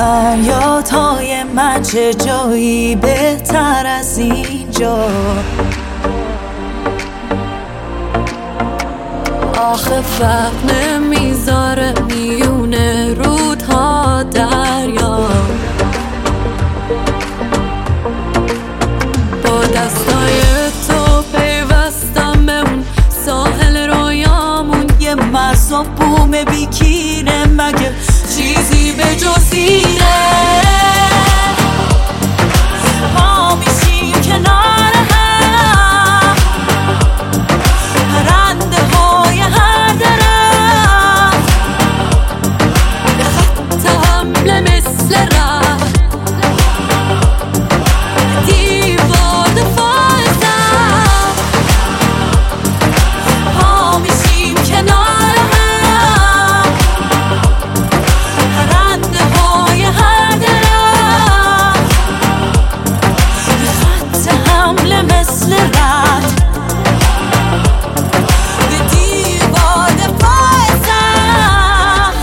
فریادهای من چه جایی بهتر از اینجا؟ آخه فرق نمیذاره میونه رودها دریا. با دستای تو پیوستم به اون ساحل رویامون. یه مرز و بوم بیکینه مگه چیزی به جز اینه؟ ما میشیم کنار هم، پرنده های هر درخت، به خط حمله مثل رفت دیوار دفاع زد. ما میشیم کنار هم، پرنده های هر درخت، به خط حمله مثل رفت به دیوار دفاع سخت.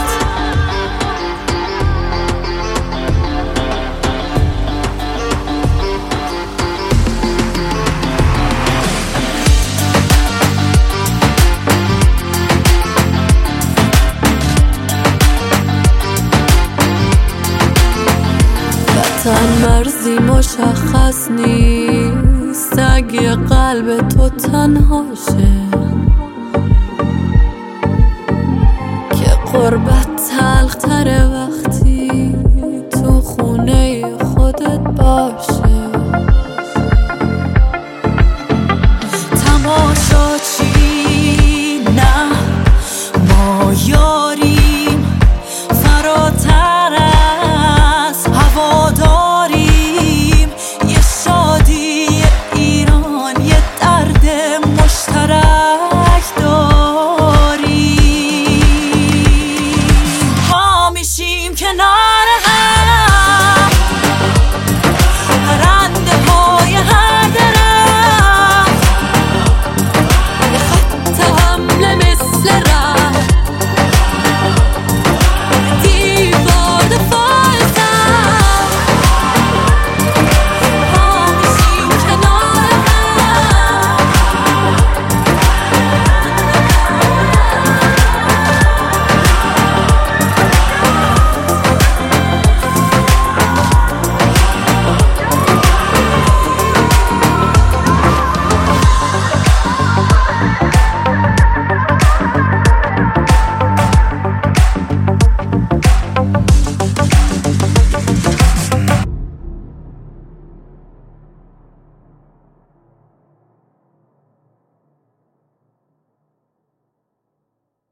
وطن مرزی مشخص نیست اگه قلب تو تنهاشه، که قربت تلخ تره وقتی تو خونه خودت باشه.